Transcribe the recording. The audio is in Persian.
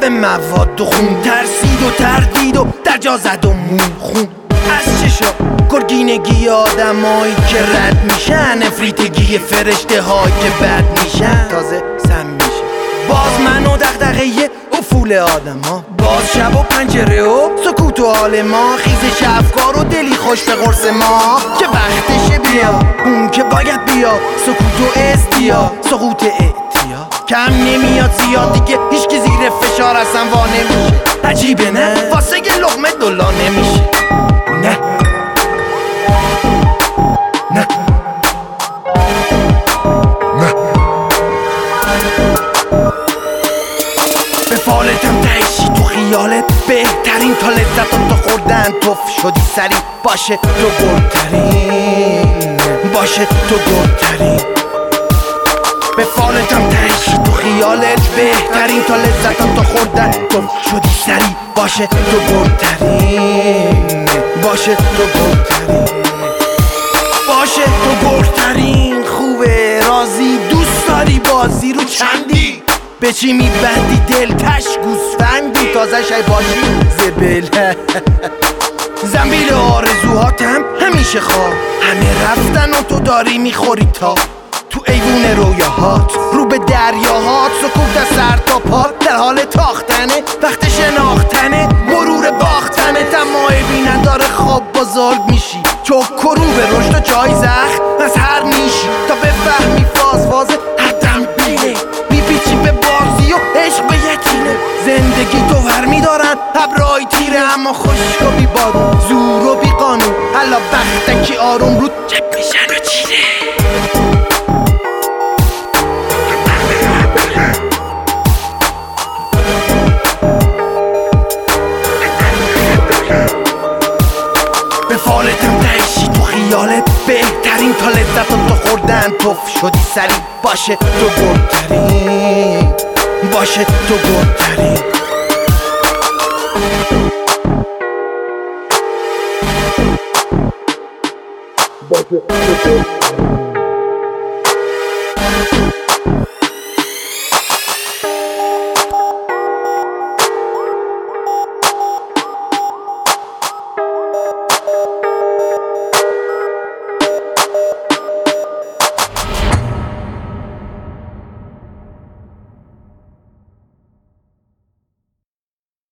به مواد و خون، ترسید و تردید و در جا زد و مون خون از چشا گرگینگی آدمایی که رد میشن، نفریتگی فرشته هایی که بد میشن، تازه سم میشه باز من و دغدغه افول آدم ها، باز شب و پنجره و سکوت و حال ما، خیزش افکار و دلی خوش به قرص ما که وقتشه بیا اون که باید بیا، سکوت و استیا سقوط اعتیا کم نمیاد زیاد دیگه هیچکی زیر فشار اصلا وا نمیشه، عجیبه نه واسه یه لقمه دلا نمیشه، نه نه نه به فالتم تهشی تو خیالت بهترین تا لذتم تا خوردن توف شدی سری باشه تو گرترین، باشه تو گرترین به فالتم تهشی تو خیالت بهترین تا لذتم تا خوردن توف شدی سری باشه تو گرترین، باشه تو گرترین، باشه تو گرترین. خوبه راضی دوست داری بازی رو چندی به چی میبندی دل تش گوسفندی تازه شای باشی زبل زنبیل آرزوهاتم همیشه خواه همه رفتن و تو داری میخوری تا تو ایوون رویاهات رو به دریاهات، سکوت از سر تا پات در حال تاختنه، وقت شناختنه مرور باختنه، تمای بینندار خواب بزرگ میشی چک و رو به رشد و جای زخم از هر نیشی تا بفهمی فاز حتم بینه میپیچی به بازی و عشق به یکینه، زندگی تو ور میدارن ابرای تیره اما خشک و بی بارون، زور و بی قانون حالا بختکی آروم رو جب میشن و چیره به فالتم تهشی تو خیالت بهترین تا لذتم تا خوردن توف شدی سری باشه تو گرترین، باشه تو گرترین باشه تو گرترین